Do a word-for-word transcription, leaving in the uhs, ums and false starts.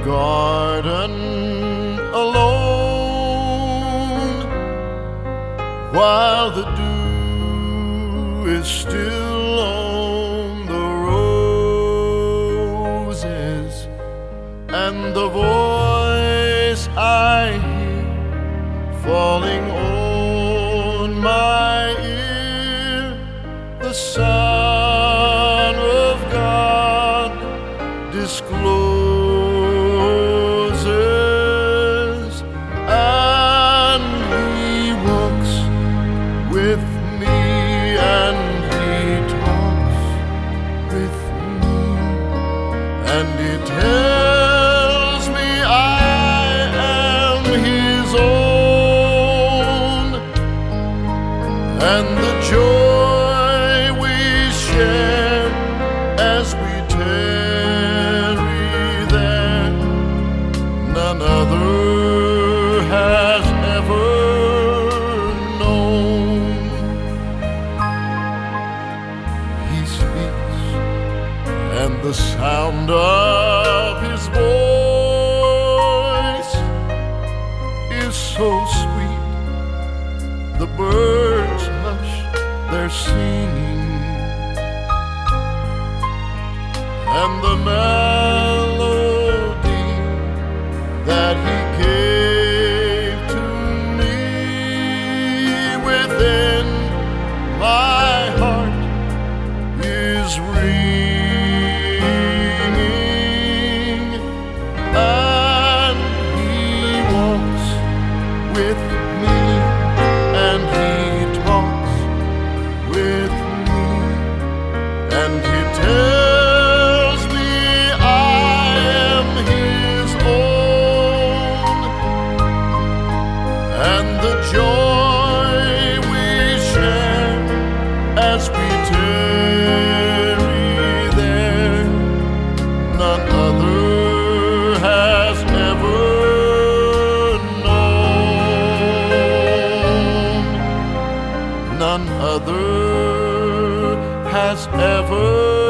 garden alone, while the dew is still on the roses, and the voice I hear falling on my ear, the Son of God discloses, and He walks with me, and He talks with me, and He tells me I am His own, and the joy we share as we tarry there, none other has ever known. He speaks, and the sound of His voice is so sweet, the birds hush their singing, and the melody that He gave to me within my heart is ringing, and He walks with me, and He talks with me, and He tells me I am His own, and the joy we share as we tarry there, none other has ever known, none other has ever